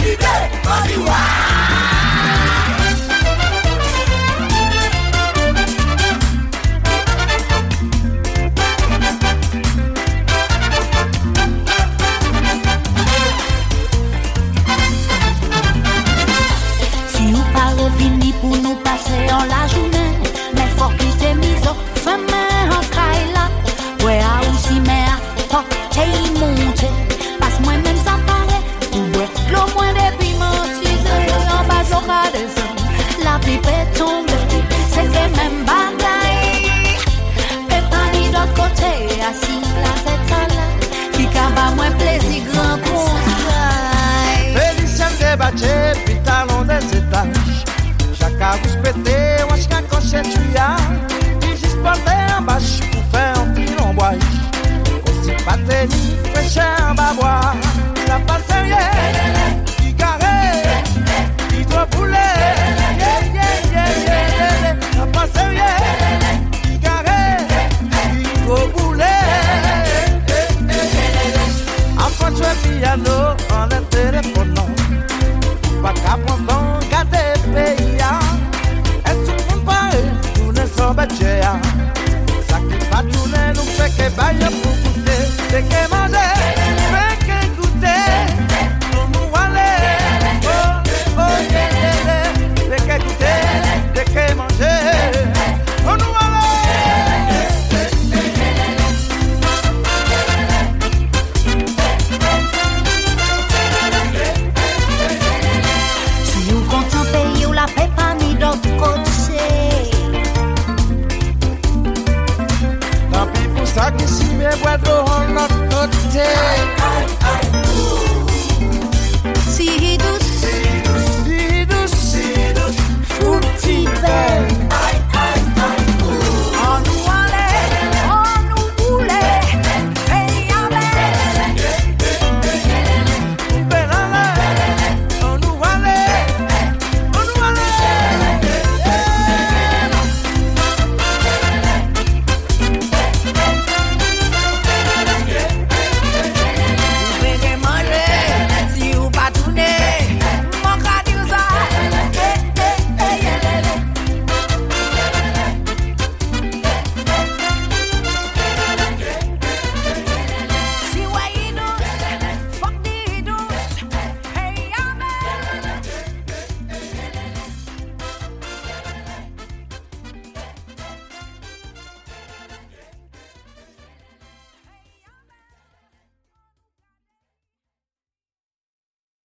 Pour nous passer en la journée, mais faut qu'il te mise au femme en kaila. Ouais, aussi, mais faut qu'il monte. Parce moi même ça paraît, ouais, l'eau moins depuis mon ciseau, en bas au cas de son. La pipe est tombée, c'est que même bagaille. Pépani d'autre côté, assis la tête à la, qui caba moins plaisir, grand conseil. Félicien débatté, puis talon des étages. Chaque vous pété, moi je cacoche tuyard. Puis juste porter en bâche pour faire un petit lombois. Aussi pas tenir, fraîcheur, babois.